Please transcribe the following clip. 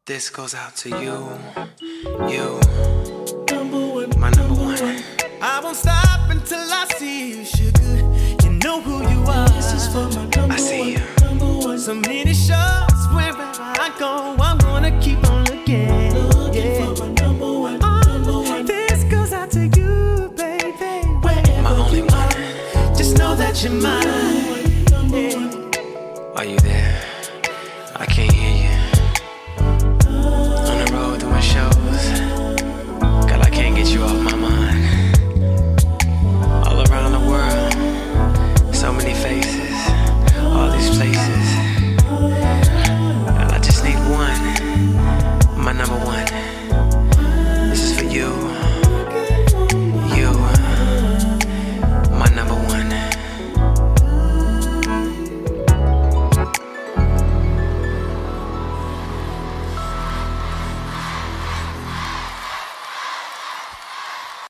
This goes out to you, my number one. I won't stop until I see you, sugar. You know who you are. This is for my number I see one. you. So many shots wherever I go. I'm gonna keep on